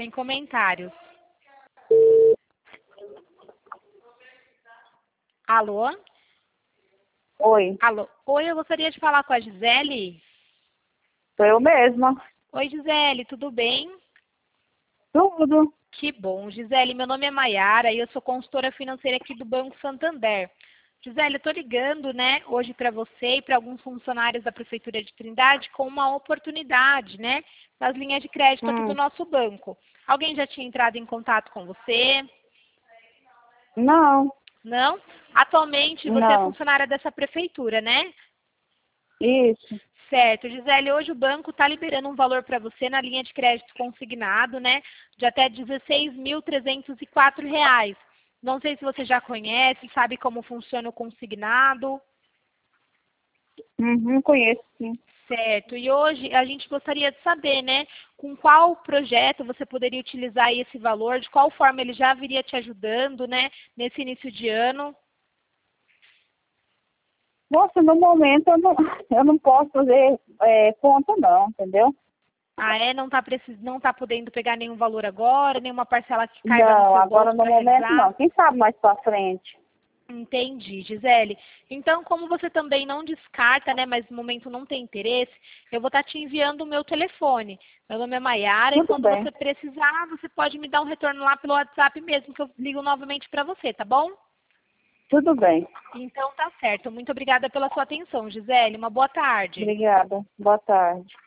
Sem comentários. Alô? Oi, Alô? Oi, eu gostaria de falar com a Gisele. sou eu mesma. Oi, Gisele, tudo bem? Tudo. Que bom. Gisele, meu nome é Maiara e eu sou consultora financeira aqui do Banco Santander. Gisele, eu estou ligando, né, hoje para você e para alguns funcionários da Prefeitura de Trindade com uma oportunidade, né, nas linhas de crédito aqui do nosso banco. Alguém já tinha entrado em contato com você? Não, Não? Atualmente você é não. funcionária dessa prefeitura, né? Isso. Certo. Gisele, hoje o banco está liberando um valor para você na linha de crédito consignado, né? De até R$ 16.304. Não sei se você já conhece, sabe como funciona o consignado. Conheço, sim. Certo. E hoje a gente gostaria de saber, né, com qual projeto você poderia utilizar esse valor, de qual forma ele já viria te ajudando, né, nesse início de ano. Nossa, no momento eu não posso fazer conta não, entendeu? Ah, é? Não tá podendo pegar nenhum valor agora, nenhuma parcela que caiba no Não, seu agora bolso no para momento realizar? não. Quem sabe mais pra frente. Entendi, Gisele. Então, como você também não descarta, né, mas no momento não tem interesse, eu vou estar te enviando o meu telefone. Meu nome é Maiara e Tudo quando bem, você precisar, você pode me dar um retorno lá pelo WhatsApp mesmo, que eu ligo novamente para você, tá bom? tudo bem. Então tá certo. Muito obrigada pela sua atenção, Gisele. Uma boa tarde. Obrigada. Boa tarde.